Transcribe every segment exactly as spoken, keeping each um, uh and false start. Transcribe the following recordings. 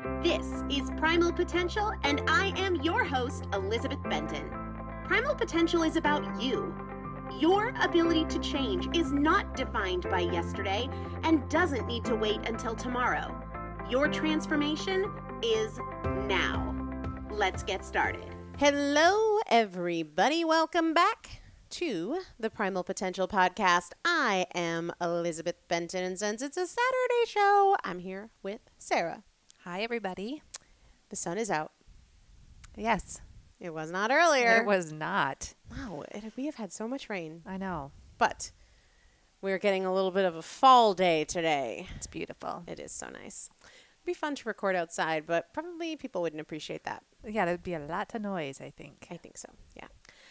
This is Primal Potential, and I am your host, Elizabeth Benton. Primal Potential is about you. Your ability to change is not defined by yesterday and doesn't need to wait until tomorrow. Your transformation is now. Let's get started. Hello, everybody. Welcome back to the Primal Potential Podcast. I am Elizabeth Benton, and since it's a Saturday show, I'm here with Sarah. Hi, everybody. The sun is out. Yes. It was not earlier. It was not. Wow, it, we have had so much rain. I know. But we're getting a little bit of a fall day today. It's beautiful. It is so nice. It'd be fun to record outside, but probably people wouldn't appreciate that. Yeah, there'd be a lot of noise, I think. I think so, yeah.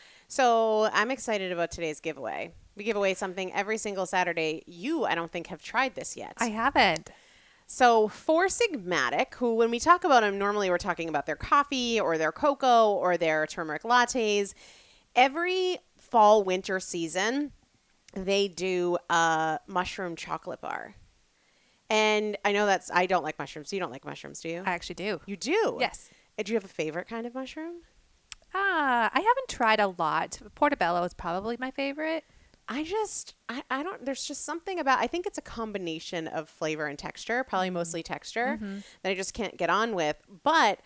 So I'm excited about today's giveaway. We give away something every single Saturday. You, I don't think, have tried this yet. I haven't. So Four Sigmatic, who when we talk about them, normally we're talking about their coffee or their cocoa or their turmeric lattes. Every fall, winter season, they do a mushroom chocolate bar. And I know that's, I don't like mushrooms. You don't like mushrooms, do you? I actually do. You do? Yes. Do you have a favorite kind of mushroom? Ah, I haven't tried a lot. Portobello is probably my favorite. I just, I, I don't, there's just something about, I think it's a combination of flavor and texture, probably mm-hmm. mostly texture, mm-hmm. that I just can't get on with. But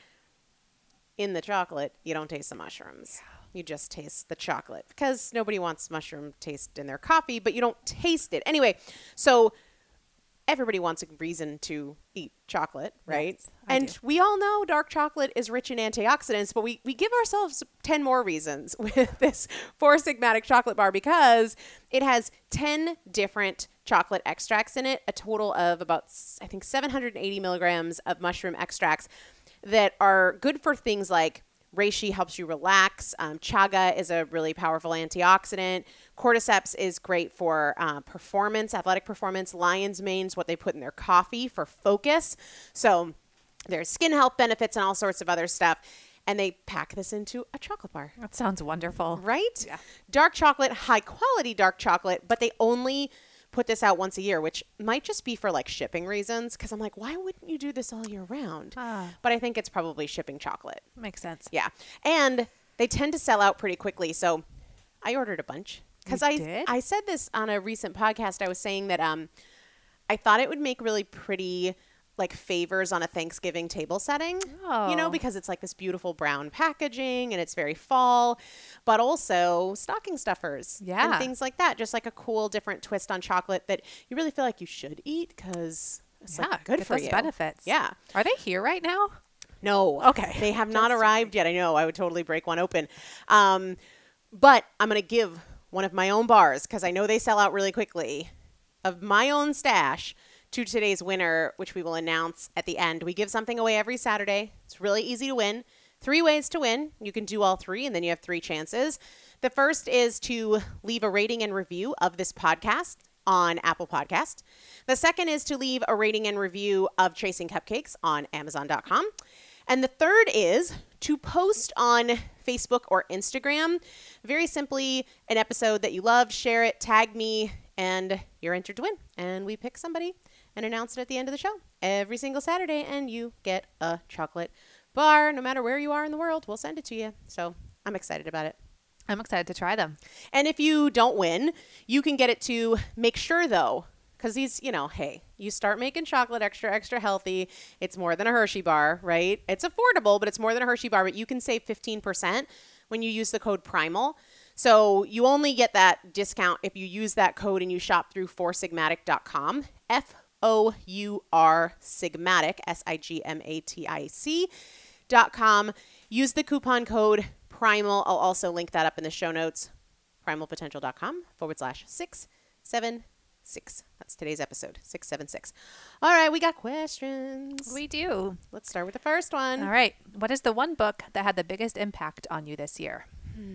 in the chocolate, you don't taste the mushrooms. Yeah. You just taste the chocolate because nobody wants mushroom taste in their coffee, but you don't taste it. Anyway, so everybody wants a reason to eat chocolate, right? Yes, and do. We all know dark chocolate is rich in antioxidants, but we, we give ourselves ten more reasons with this Four Sigmatic chocolate bar because it has ten different chocolate extracts in it, a total of about, I think, seven hundred eighty milligrams of mushroom extracts that are good for things like reishi helps you relax. Um, chaga is a really powerful antioxidant. Cordyceps is great for uh, performance, athletic performance. Lion's mane is what they put in their coffee for focus. So there's skin health benefits and all sorts of other stuff. And they pack this into a chocolate bar. That sounds wonderful. Right? Yeah. Dark chocolate, high quality dark chocolate, but they only put this out once a year, which might just be for like shipping reasons. Cause I'm like, why wouldn't you do this all year round? Ah. But I think it's probably shipping chocolate. Makes sense. Yeah. And they tend to sell out pretty quickly. So I ordered a bunch. Cause you I, did? I said this on a recent podcast. I was saying that, um, I thought it would make really pretty like favors on a Thanksgiving table setting, oh. you know, because it's like this beautiful brown packaging and it's very fall, but also stocking stuffers yeah. and things like that. Just like a cool, different twist on chocolate that you really feel like you should eat because it's yeah, like good get for those you. benefits. Yeah. Are they here right now? No. Okay. They have not arrived yet. I know. I would totally break one open. Um, but I'm going to give one of my own bars because I know they sell out really quickly of my own stash to today's winner, which we will announce at the end. We give something away every Saturday. It's really easy to win. Three ways to win. You can do all three, and then you have three chances. The first is to leave a rating and review of this podcast on Apple Podcast. The second is to leave a rating and review of Chasing Cupcakes on Amazon dot com. And the third is to post on Facebook or Instagram, very simply, an episode that you loved, share it, tag me, and you're entered to win. And we pick somebody and announce it at the end of the show every single Saturday, and you get a chocolate bar. No matter where you are in the world, we'll send it to you. So I'm excited about it. I'm excited to try them. And if you don't win, you can get it to make sure, though, because these, you know, hey, you start making chocolate extra, extra healthy. It's more than a Hershey bar, right? It's affordable, but it's more than a Hershey bar. But you can save fifteen percent when you use the code PRIMAL. So you only get that discount if you use that code and you shop through four sigmatic dot com. F O U R Sigmatic, S I G M A T I C dot com. Use the coupon code PRIMAL. I'll also link that up in the show notes. primalpotential.com forward slash six seven six. That's today's episode, six seven six. All right, we got questions. We do. Let's start with the first one. All right. What is the one book that had the biggest impact on you this year? Hmm.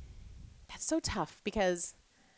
That's so tough because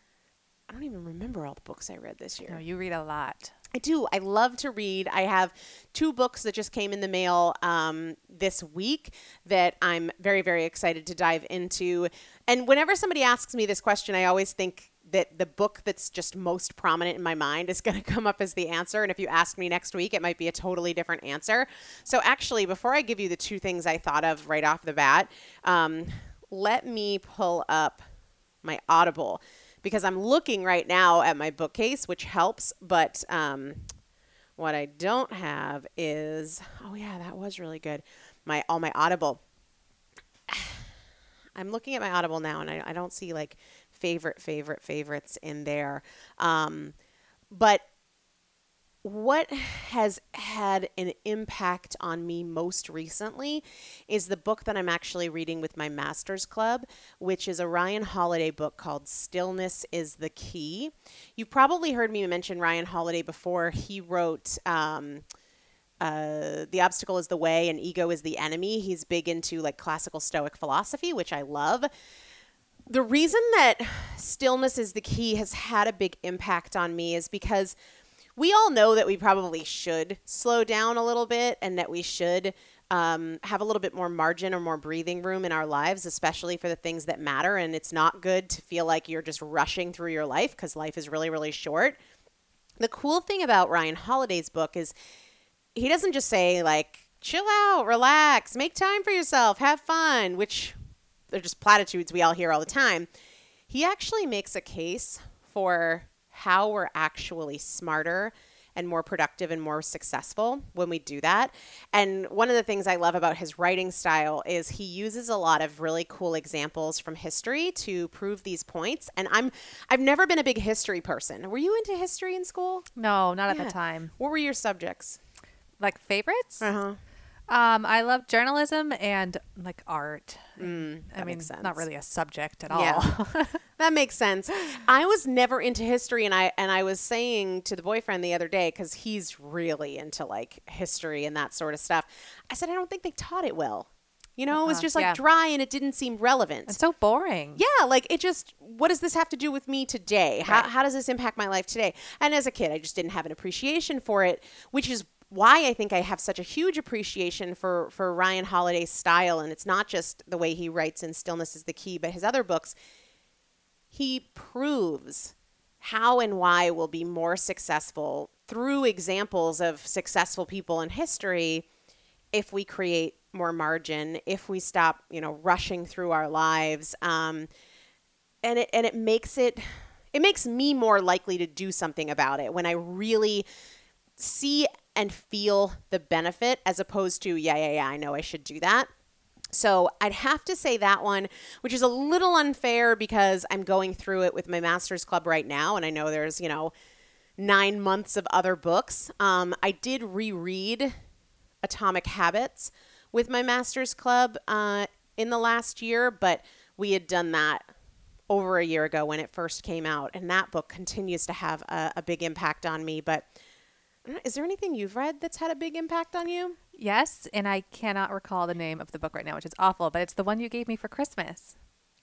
I don't even remember all the books I read this year. No, you read a lot. I do. I love to read. I have two books that just came in the mail um, this week that I'm very, very excited to dive into. And whenever somebody asks me this question, I always think that the book that's just most prominent in my mind is going to come up as the answer. And if you ask me next week, it might be a totally different answer. So actually, before I give you the two things I thought of right off the bat, um, let me pull up my Audible, because I'm looking right now at my bookcase, which helps. But um, what I don't have is, oh yeah, that was really good. My all my Audible. I'm looking at my Audible now, and I, I don't see like favorite, favorite, favorites in there. Um, but what has had an impact on me most recently is the book that I'm actually reading with my master's club, which is a Ryan Holiday book called Stillness is the Key. You've probably heard me mention Ryan Holiday before. He wrote um, uh, The Obstacle is the Way and Ego is the Enemy. He's big into like classical Stoic philosophy, which I love. The reason that Stillness is the Key has had a big impact on me is because we all know that we probably should slow down a little bit, and that we should um, have a little bit more margin or more breathing room in our lives, especially for the things that matter. And it's not good to feel like you're just rushing through your life, because life is really, really short. The cool thing about Ryan Holiday's book is he doesn't just say like, chill out, relax, make time for yourself, have fun, which they're just platitudes we all hear all the time. He actually makes a case for how we're actually smarter and more productive and more successful when we do that. And one of the things I love about his writing style is he uses a lot of really cool examples from history to prove these points. And I'm I've never been a big history person. Were you into history in school? No, not Yeah. at the time. What were your subjects? Like favorites? Uh-huh. Um, I love journalism and like art. Mm, I that mean, makes sense. not really a subject at all. Yeah. That makes sense. I was never into history, and I and I was saying to the boyfriend the other day, because he's really into like history and that sort of stuff. I said, I don't think they taught it well. You know, it was Uh-uh, just like yeah. dry, and it didn't seem relevant. It's so boring. Yeah, like it just, what does this have to do with me today? How, Right. how does this impact my life today? And as a kid, I just didn't have an appreciation for it, which is why I think I have such a huge appreciation for, for Ryan Holiday's style. And it's not just the way he writes in Stillness is the Key, but his other books. He proves how and why we'll be more successful through examples of successful people in history if we create more margin, if we stop, you know, rushing through our lives. Um, and it and it makes it it makes me more likely to do something about it when I really see and feel the benefit, as opposed to, yeah, yeah, yeah, I know I should do that. So I'd have to say that one, which is a little unfair because I'm going through it with my master's club right now. And I know there's, you know, nine months of other books. Um, I did reread Atomic Habits with my master's club uh, in the last year, but we had done that over a year ago when it first came out. And that book continues to have a, a big impact on me. But is there anything you've read that's had a big impact on you? Yes, and I cannot recall the name of the book right now, which is awful, but it's the one you gave me for Christmas.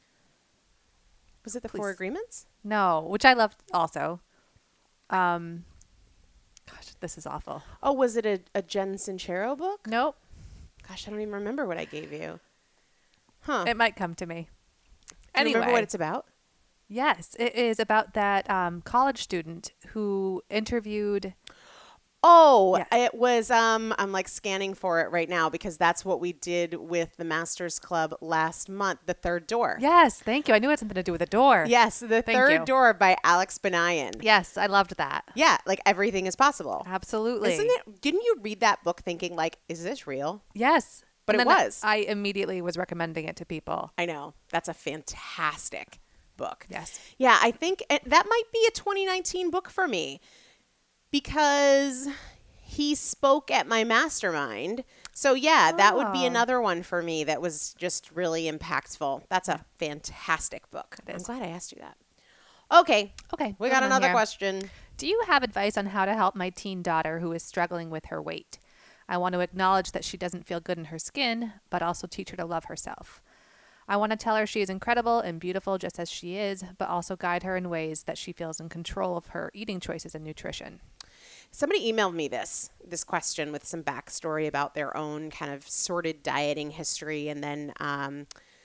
Was it The Please. Four Agreements? No, which I loved also. Um, gosh, this is awful. Oh, was it a, a Jen Sincero book? Nope. Gosh, I don't even remember what I gave you. Huh. It might come to me. Do you Anyway, remember what it's about? yes, it is about that um, college student who interviewed. Oh, Yes. it was, um, I'm like scanning for it right now because that's what we did with the Masters Club last month, The Third Door. Yes, thank you. I knew it had something to do with a door. Yes, The Thank Third you. Door by Alex Benayan. Yes, I loved that. Yeah, like everything is possible. Absolutely. Isn't it? Didn't you read that book thinking like, is this real? Yes. But And it then was. I immediately was recommending it to people. I know. That's a fantastic book. Yes. Yeah, I think it, that might be a twenty nineteen book for me because he spoke at my mastermind. So yeah, that would be Oh. another one for me that was just really impactful. That's a fantastic book. It I'm is. glad I asked you that. Okay, Okay. we moving got on another here. question. Do you have advice on how to help my teen daughter who is struggling with her weight? I want to acknowledge that she doesn't feel good in her skin, but also teach her to love herself. I want to tell her she is incredible and beautiful just as she is, but also guide her in ways that she feels in control of her eating choices and nutrition. Somebody emailed me this this question with some backstory about their own kind of sordid dieting history, and then um,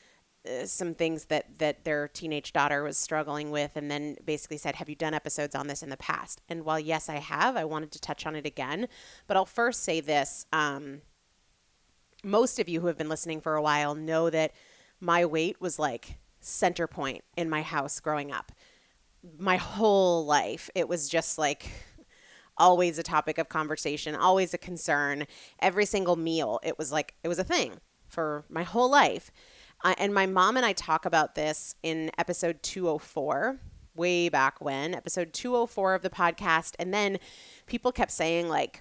uh, some things that, that their teenage daughter was struggling with, and then basically said, have you done episodes on this in the past? And while yes, I have, I wanted to touch on it again. But I'll first say this. Um, most of you who have been listening for a while know that my weight was like center point in my house growing up. My whole life, it was just like always a topic of conversation, always a concern. Every single meal, it was like, it was a thing for my whole life. Uh, and my mom and I talk about this in episode two oh four, way back when, episode two oh four of the podcast. And then people kept saying, like,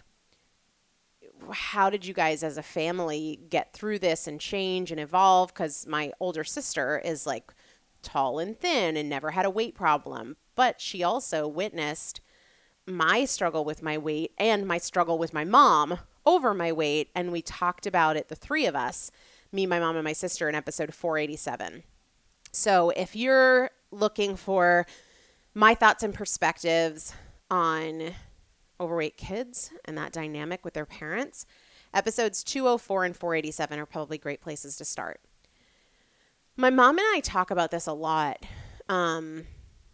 how did you guys as a family get through this and change and evolve? Because my older sister is like tall and thin and never had a weight problem. But she also witnessed my struggle with my weight and my struggle with my mom over my weight. And we talked about it, the three of us, me, my mom, and my sister, in episode four eighty-seven. So if you're looking for my thoughts and perspectives on overweight kids and that dynamic with their parents, episodes two oh four and four eighty-seven are probably great places to start. My mom and I talk about this a lot. Um,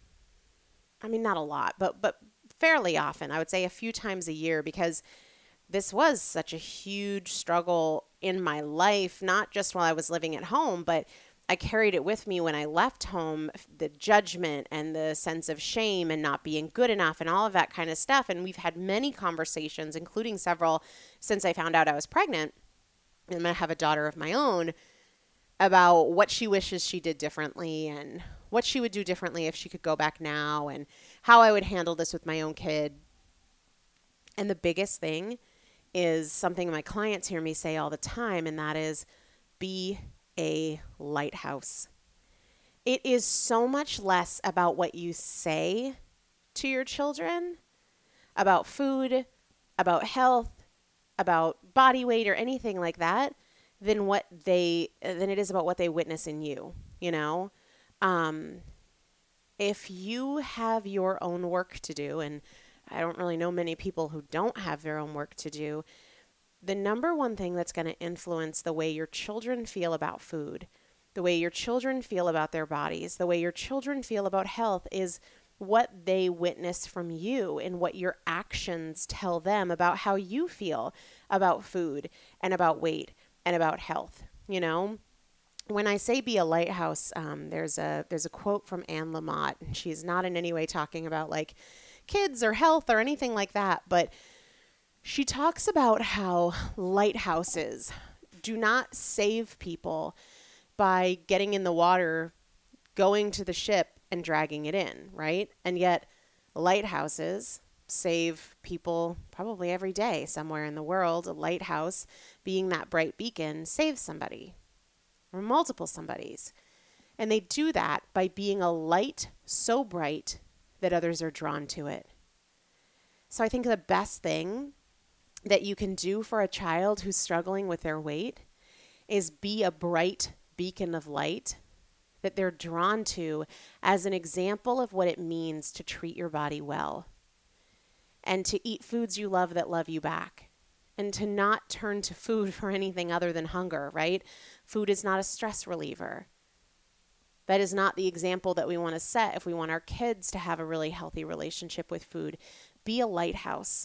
I mean, not a lot, but but fairly often. I would say a few times a year, because this was such a huge struggle in my life, not just while I was living at home, but I carried it with me when I left home, the judgment and the sense of shame and not being good enough and all of that kind of stuff. And we've had many conversations, including several since I found out I was pregnant and I have a daughter of my own, about what she wishes she did differently and what she would do differently if she could go back now, and how I would handle this with my own kid. And the biggest thing is something my clients hear me say all the time, and that is, be a lighthouse. It is so much less about what you say to your children about food, about health, about body weight, or anything like that, than what they than it is about what they witness in you. You know, um, if you have your own work to do, and I don't really know many people who don't have their own work to do, the number one thing that's going to influence the way your children feel about food, the way your children feel about their bodies, the way your children feel about health is what they witness from you and what your actions tell them about how you feel about food and about weight and about health. You know, when I say be a lighthouse, um, there's a there's a quote from Anne Lamott, and she's not in any way talking about like kids or health or anything like that, but she talks about how lighthouses do not save people by getting in the water, going to the ship and dragging it in, right? And yet lighthouses save people probably every day somewhere in the world. A lighthouse, being that bright beacon, saves somebody or multiple somebodies. And they do that by being a light so bright that others are drawn to it. So I think the best thing that you can do for a child who's struggling with their weight is be a bright beacon of light that they're drawn to as an example of what it means to treat your body well and to eat foods you love that love you back, and to not turn to food for anything other than hunger, right? Food is not a stress reliever. That is not the example that we want to set if we want our kids to have a really healthy relationship with food. Be a lighthouse.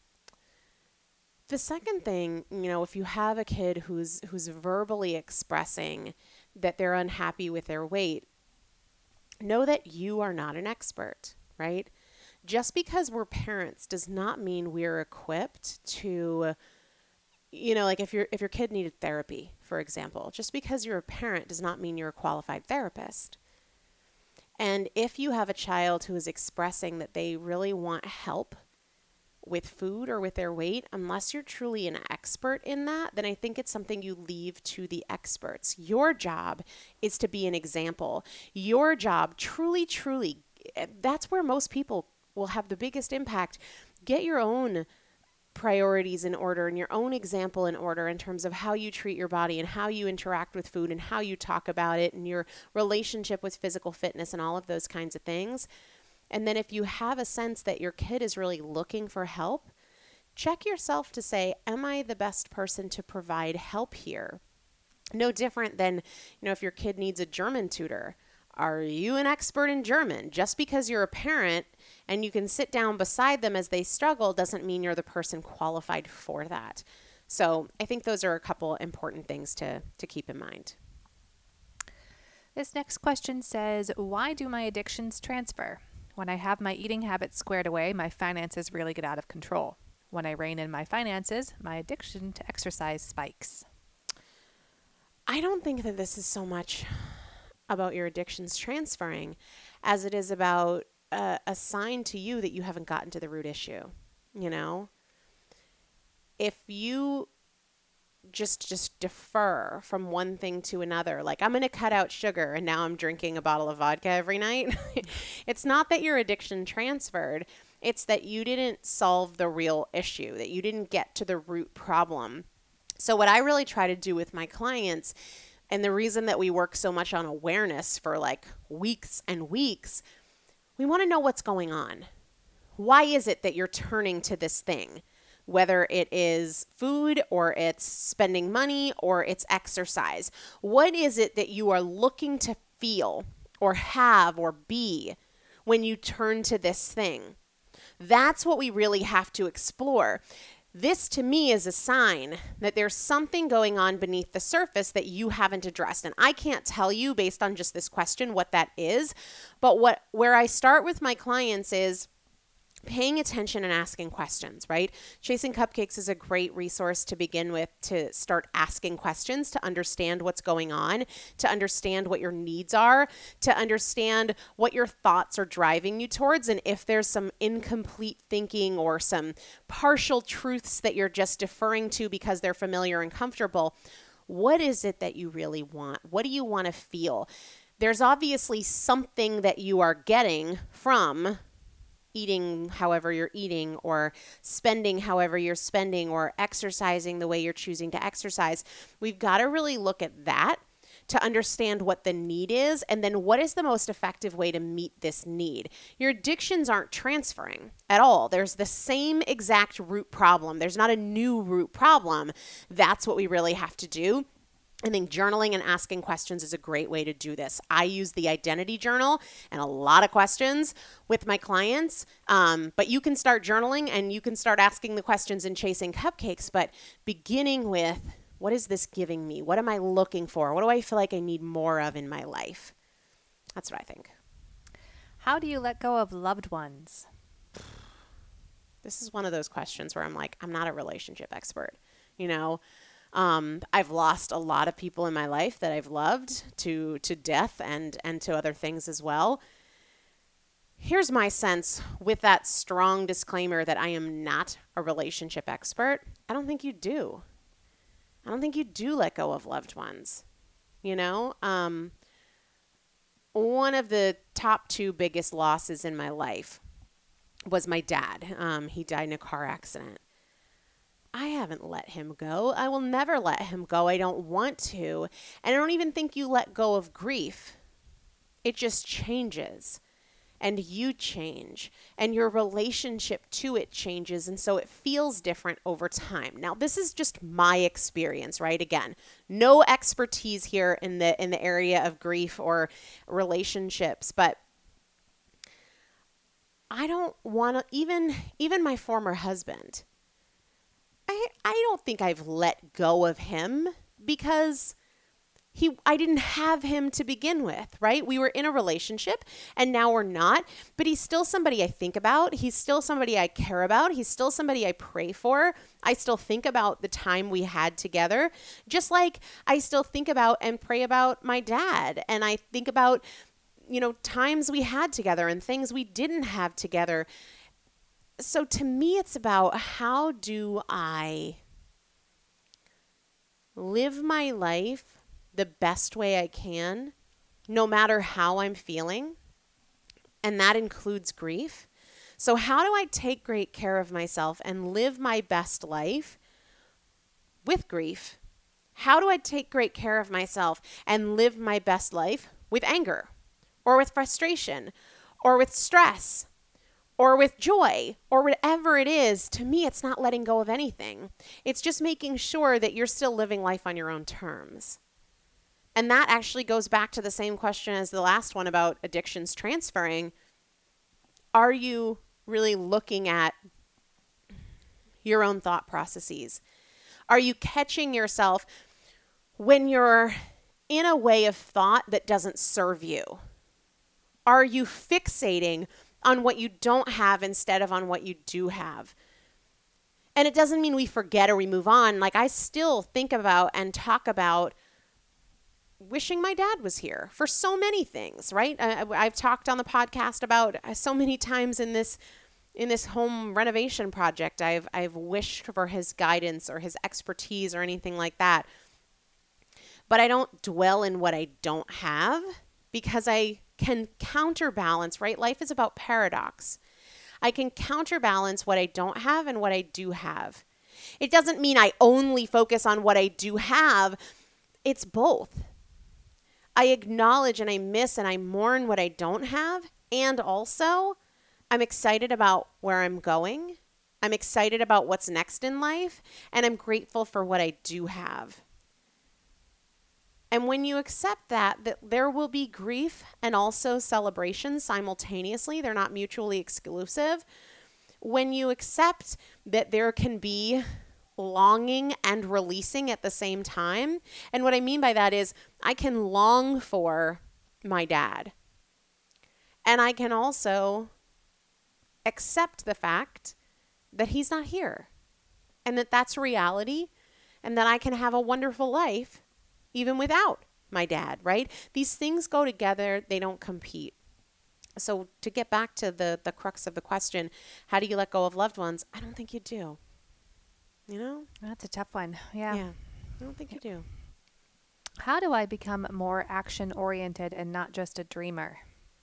The second thing, you know, if you have a kid who's who's verbally expressing that they're unhappy with their weight, know that you are not an expert, right? Just because we're parents does not mean we're equipped to, you know, like if your if your kid needed therapy, for example, just because you're a parent does not mean you're a qualified therapist. And if you have a child who is expressing that they really want help with food or with their weight, unless you're truly an expert in that, then I think it's something you leave to the experts. Your job is to be an example. Your job, truly, truly, that's where most people will have the biggest impact. Get your own priorities in order and your own example in order in terms of how you treat your body and how you interact with food and how you talk about it and your relationship with physical fitness and all of those kinds of things. And then if you have a sense that your kid is really looking for help, check yourself to say, am I the best person to provide help here? No different than, you know, if your kid needs a German tutor. Are you an expert in German? Just because you're a parent and you can sit down beside them as they struggle doesn't mean you're the person qualified for that. So I think those are a couple important things to, to keep in mind. This next question says, why do my addictions transfer? When I have my eating habits squared away, my finances really get out of control. When I rein in my finances, my addiction to exercise spikes. I don't think that this is so much about your addictions transferring as it is about uh, a sign to you that you haven't gotten to the root issue. You know, if you just just defer from one thing to another, like I'm going to cut out sugar and now I'm drinking a bottle of vodka every night. It's not that your addiction transferred. It's that you didn't solve the real issue, that you didn't get to the root problem. So what I really try to do with my clients, and the reason that we work so much on awareness for like weeks and weeks, we want to know what's going on. Why is it that you're turning to this thing? Whether it is food or it's spending money or it's exercise. What is it that you are looking to feel or have or be when you turn to this thing? That's what we really have to explore. This to me is a sign that there's something going on beneath the surface that you haven't addressed. And I can't tell you based on just this question what that is. But what where I start with my clients is paying attention and asking questions, right? Chasing Cupcakes is a great resource to begin with, to start asking questions, to understand what's going on, to understand what your needs are, to understand what your thoughts are driving you towards. And if there's some incomplete thinking or some partial truths that you're just deferring to because they're familiar and comfortable, what is it that you really want? What do you want to feel? There's obviously something that you are getting from eating however you're eating, or spending however you're spending, or exercising the way you're choosing to exercise. We've got to really look at that to understand what the need is, and then what is the most effective way to meet this need. Your addictions aren't transferring at all. There's the same exact root problem. There's not a new root problem. That's what we really have to do. I think journaling and asking questions is a great way to do this. I use the identity journal and a lot of questions with my clients, um, but you can start journaling and you can start asking the questions in Chasing Cupcakes, but beginning with, what is this giving me? What am I looking for? What do I feel like I need more of in my life? That's what I think. How do you let go of loved ones? This is one of those questions where I'm like, I'm not a relationship expert, you know? Um, I've lost a lot of people in my life that I've loved to to death and and to other things as well. Here's my sense, with that strong disclaimer that I am not a relationship expert. I don't think you do. I don't think you do let go of loved ones. You know, um, one of the top two biggest losses in my life was my dad. Um, he died in a car accident. I haven't let him go. I will never let him go. I don't want to. And I don't even think you let go of grief. It just changes. And you change. And your relationship to it changes. And so it feels different over time. Now, this is just my experience, right? Again, no expertise here in the in the area of grief or relationships. But I don't want to, even even my former husband, I, I don't think I've let go of him because he I didn't have him to begin with, right? We were in a relationship and now we're not, but he's still somebody I think about. He's still somebody I care about. He's still somebody I pray for. I still think about the time we had together, just like I still think about and pray about my dad. And I think about, you know, times we had together and things we didn't have together. So to me, it's about, how do I live my life the best way I can, no matter how I'm feeling? And that includes grief. So how do I take great care of myself and live my best life with grief? How do I take great care of myself and live my best life with anger, or with frustration, or with stress, or with joy, or whatever it is? To me, it's not letting go of anything. It's just making sure that you're still living life on your own terms. And that actually goes back to the same question as the last one about addictions transferring. Are you really looking at your own thought processes? Are you catching yourself when you're in a way of thought that doesn't serve you? Are you fixating on what you don't have instead of on what you do have? And it doesn't mean we forget or we move on. Like, I still think about and talk about wishing my dad was here for so many things, right? I, I've talked on the podcast about so many times in this in this home renovation project, I've I've wished for his guidance or his expertise or anything like that. But I don't dwell in what I don't have because I can counterbalance, right? Life is about paradox. I can counterbalance what I don't have and what I do have. It doesn't mean I only focus on what I do have. It's both. I acknowledge and I miss and I mourn what I don't have. And also, I'm excited about where I'm going. I'm excited about what's next in life. And I'm grateful for what I do have. And when you accept that, that there will be grief and also celebration simultaneously, they're not mutually exclusive. When you accept that there can be longing and releasing at the same time, and what I mean by that is I can long for my dad. And I can also accept the fact that he's not here and that that's reality and that I can have a wonderful life even without my dad, right? These things go together. They don't compete. So to get back to the, the crux of the question, how do you let go of loved ones? I don't think you do. You know? That's a tough one. Yeah. Yeah. I don't think you do. How do I become more action-oriented and not just a dreamer?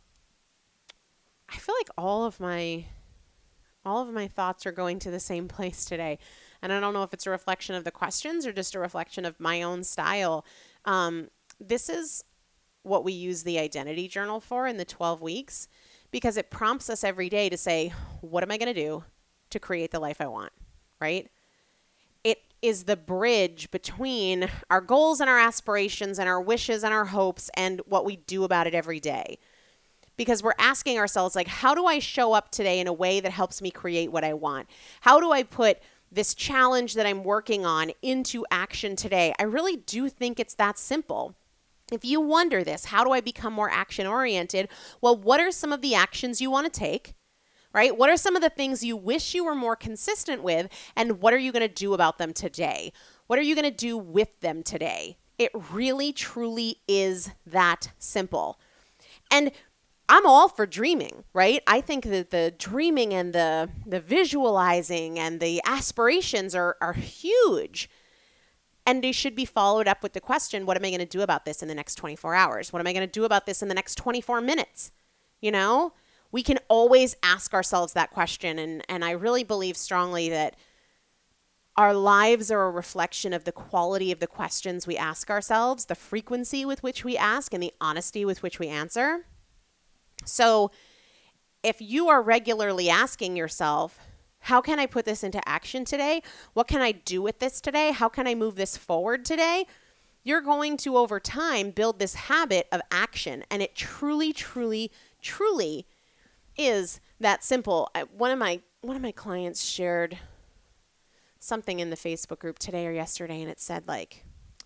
I feel like all of my all of my thoughts are going to the same place today. And I don't know if it's a reflection of the questions or just a reflection of my own style. Um, this is what we use the identity journal for in the twelve weeks, because it prompts us every day to say, what am I going to do to create the life I want, right? It is the bridge between our goals and our aspirations and our wishes and our hopes and what we do about it every day. Because we're asking ourselves, like, how do I show up today in a way that helps me create what I want? How do I put this challenge that I'm working on into action today? I really do think it's that simple. If you wonder this, how do I become more action oriented? Well, what are some of the actions you want to take? Right? What are some of the things you wish you were more consistent with? And what are you going to do about them today? What are you going to do with them today? It really, truly is that simple. And I'm all for dreaming, right? I think that the dreaming and the the visualizing and the aspirations are are huge. And they should be followed up with the question, what am I going to do about this in the next twenty-four hours? What am I going to do about this in the next twenty-four minutes? You know, we can always ask ourselves that question. And, and I really believe strongly that our lives are a reflection of the quality of the questions we ask ourselves, the frequency with which we ask, and the honesty with which we answer. So if you are regularly asking yourself, how can I put this into action today? What can I do with this today? How can I move this forward today? You're going to, over time, build this habit of action. And it truly, truly, truly is that simple. One of my one of my clients shared something in the Facebook group today or yesterday, and it said, like,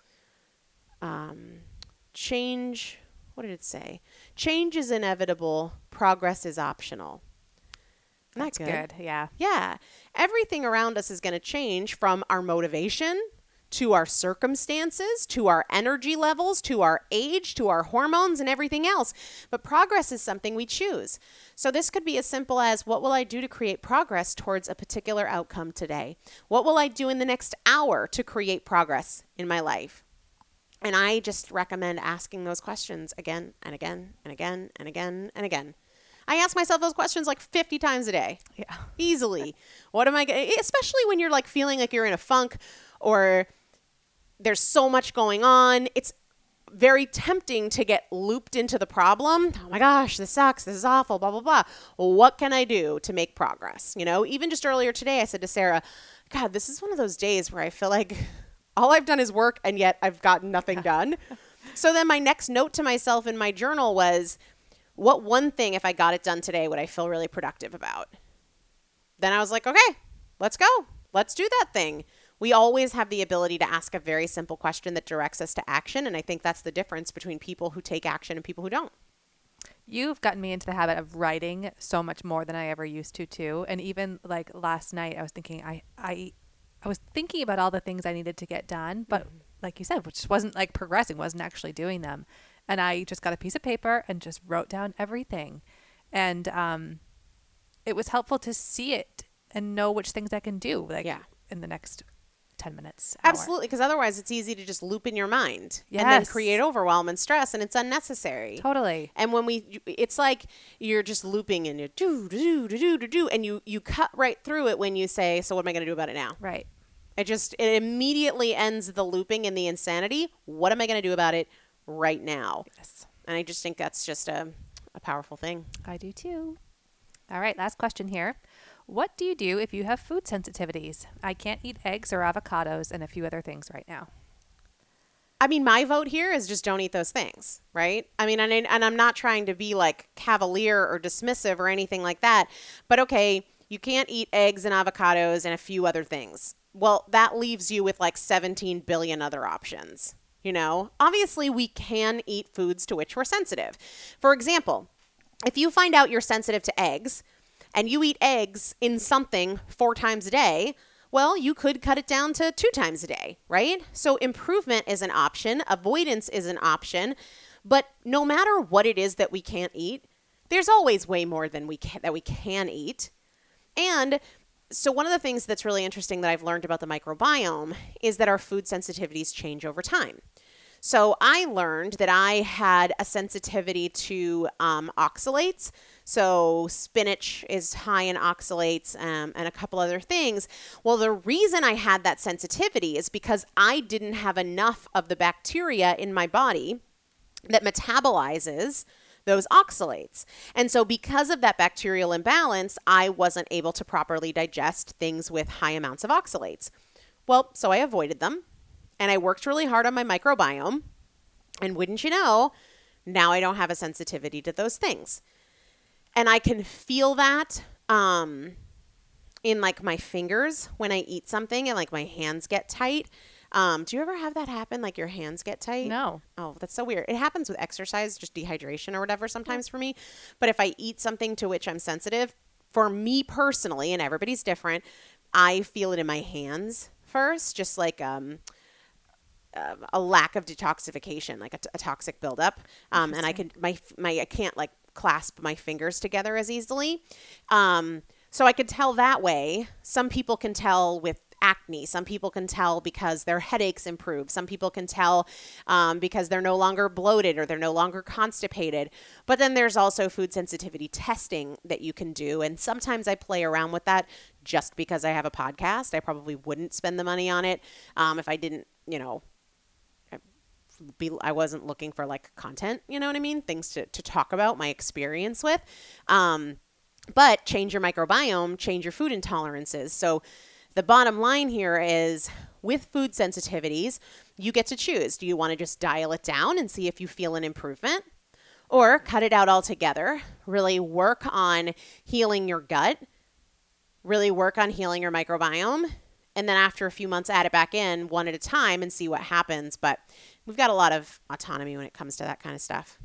um, change... What did it say? Change is inevitable. Progress is optional. Isn't that good? good? Yeah. Yeah. Everything around us is going to change, from our motivation to our circumstances, to our energy levels, to our age, to our hormones and everything else. But progress is something we choose. So this could be as simple as, what will I do to create progress towards a particular outcome today? What will I do in the next hour to create progress in my life? And I just recommend asking those questions again and again and again and again and again. I ask myself those questions like fifty times a day. Yeah. Easily. What am I going to, especially when you're like feeling like you're in a funk or there's so much going on. It's very tempting to get looped into the problem. Oh my gosh, this sucks. This is awful, blah, blah, blah. Well, what can I do to make progress? You know, even just earlier today, I said to Sarah, God, this is one of those days where I feel like all I've done is work, and yet I've gotten nothing done. So then my next note to myself in my journal was, what one thing, if I got it done today, would I feel really productive about? Then I was like, okay, let's go. Let's do that thing. We always have the ability to ask a very simple question that directs us to action. And I think that's the difference between people who take action and people who don't. You've gotten me into the habit of writing so much more than I ever used to, too. And even like last night, I was thinking, I, I, I was thinking about all the things I needed to get done, but mm-hmm. like you said, which wasn't like progressing, wasn't actually doing them. And I just got a piece of paper and just wrote down everything. And um, it was helpful to see it and know which things I can do like yeah. in the next ten minutes. Hour. Absolutely. Because otherwise it's easy to just loop in your mind yes. and then create overwhelm and stress, and it's unnecessary. Totally. And when we, it's like you're just looping and you do, do, do, do, do, do, and you, you cut right through it when you say, so what am I going to do about it now? Right. It just, it immediately ends the looping and the insanity. What am I going to do about it right now? Yes. And I just think that's just a, a powerful thing. I do too. All right. Last question here. What do you do if you have food sensitivities? I can't eat eggs or avocados and a few other things right now. I mean, my vote here is just don't eat those things, right? I mean, and, and I'm not trying to be like cavalier or dismissive or anything like that. But okay, you can't eat eggs and avocados and a few other things. Well, that leaves you with like seventeen billion other options. You know, obviously we can eat foods to which we're sensitive. For example, if you find out you're sensitive to eggs and you eat eggs in something four times a day, well, you could cut it down to two times a day, right? So improvement is an option. Avoidance is an option. But no matter what it is that we can't eat, there's always way more than we can, that we can eat. And so one of the things that's really interesting that I've learned about the microbiome is that our food sensitivities change over time. So I learned that I had a sensitivity to um, oxalates. So spinach is high in oxalates um, and a couple other things. Well, the reason I had that sensitivity is because I didn't have enough of the bacteria in my body that metabolizes those oxalates. And so because of that bacterial imbalance, I wasn't able to properly digest things with high amounts of oxalates. Well, so I avoided them. And I worked really hard on my microbiome. And wouldn't you know, now I don't have a sensitivity to those things. And I can feel that um, in like my fingers when I eat something and like my hands get tight. Um, do you ever have that happen? Like your hands get tight? No. Oh, that's so weird. It happens with exercise, just dehydration or whatever sometimes for me. But if I eat something to which I'm sensitive, for me personally, and everybody's different, I feel it in my hands first, just like um, uh, a lack of detoxification, like a, t- a toxic buildup. Um, and I can, my, my, I can't like clasp my fingers together as easily. Um, so I could tell that way. Some people can tell with acne. Some people can tell because their headaches improve. Some people can tell um, because they're no longer bloated or they're no longer constipated. But then there's also food sensitivity testing that you can do. And sometimes I play around with that just because I have a podcast. I probably wouldn't spend the money on it um, if I didn't, you know, be, I wasn't looking for like content, you know what I mean? Things to, to talk about my experience with. Um, but change your microbiome, change your food intolerances. So the bottom line here is with food sensitivities, you get to choose. Do you want to just dial it down and see if you feel an improvement, or cut it out altogether, really work on healing your gut, really work on healing your microbiome, and then after a few months add it back in one at a time and see what happens. But we've got a lot of autonomy when it comes to that kind of stuff.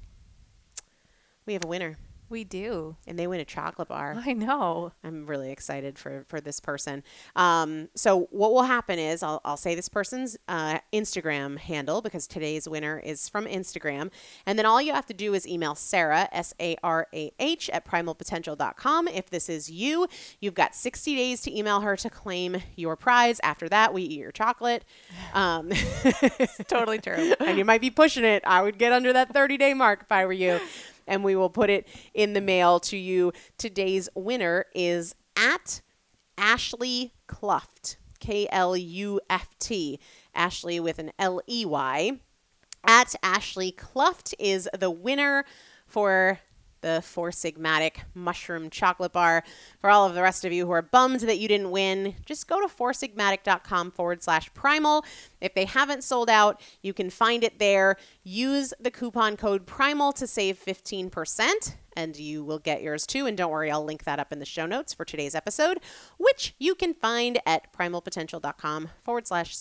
We have a winner. We do. And they win a chocolate bar. I know. I'm really excited for, for this person. Um, so what will happen is I'll, I'll say this person's uh, Instagram handle because today's winner is from Instagram. And then all you have to do is email Sarah, S A R A H, at primal potential dot com. If this is you, you've got sixty days to email her to claim your prize. After that, we eat your chocolate. Um, it's totally true. And you might be pushing it. I would get under that thirty-day mark if I were you. And we will put it in the mail to you. Today's winner is at Ashley Kluft, K L U F T, Ashley with an L E Y. At Ashley Kluft is the winner for the Four Sigmatic mushroom chocolate bar. For all of the rest of you who are bummed that you didn't win, just go to foursigmatic.com forward slash primal. If they haven't sold out, you can find it there. Use the coupon code primal to save fifteen percent. And you will get yours too. And don't worry, I'll link that up in the show notes for today's episode, which you can find at primalpotential.com forward slash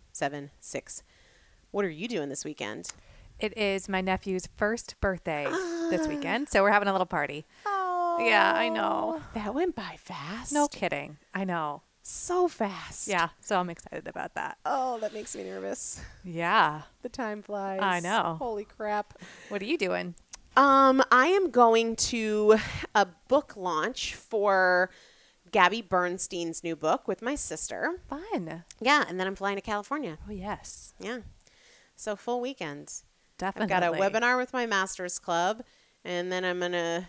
676. What are you doing this weekend? It is my nephew's first birthday this weekend, so we're having a little party. Oh. Yeah, I know. That went by fast. No kidding. I know. So fast. Yeah, so I'm excited about that. Oh, that makes me nervous. Yeah. The time flies. I know. Holy crap. What are you doing? Um, I am going to a book launch for Gabby Bernstein's new book with my sister. Fun. Yeah, and then I'm flying to California. Oh, yes. Yeah. So full weekend. Definitely. I've got a webinar with my master's club, and then I'm going to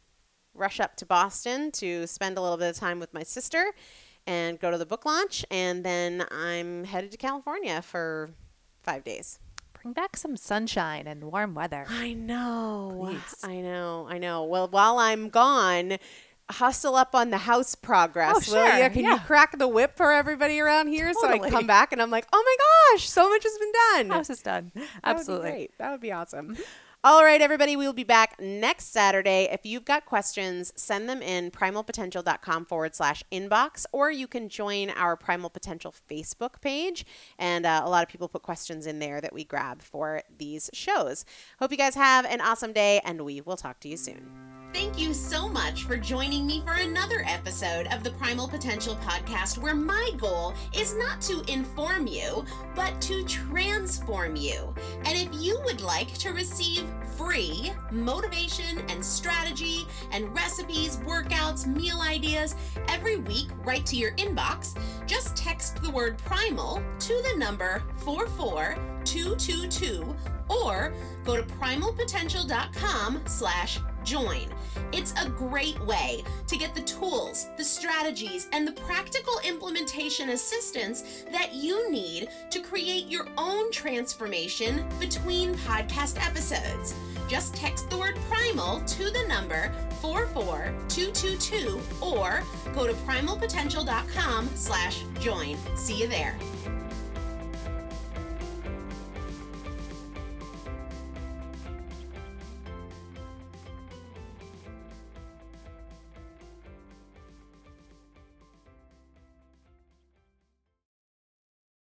rush up to Boston to spend a little bit of time with my sister and go to the book launch, and then I'm headed to California for five days. Bring back some sunshine and warm weather. I know. Please. I know. I know. Well, while I'm gone, hustle up on the house progress, oh, will sure. you? Can yeah. you crack the whip for everybody around here Totally. so I come back and I'm like, oh my gosh, so much has been done. House is done. That Absolutely. would be great. That would be awesome. All right, everybody, we will be back next Saturday. If you've got questions, send them in primalpotential.com forward slash inbox, or you can join our Primal Potential Facebook page. And uh, a lot of people put questions in there that we grab for these shows. Hope you guys have an awesome day, and we will talk to you soon. Thank you so much for joining me for another episode of the Primal Potential podcast, where my goal is not to inform you, but to transform you. And if you would like to receive free motivation and strategy and recipes, workouts, meal ideas every week right to your inbox, just text the word primal to the number four four two two two or go to primalpotential.com slash join. It's a great way to get the tools, the strategies, and the practical implementation assistance that you need to create your own transformation between podcast episodes. Just text the word primal to the number four four two two two or go to primalpotential.com slash join. See you there.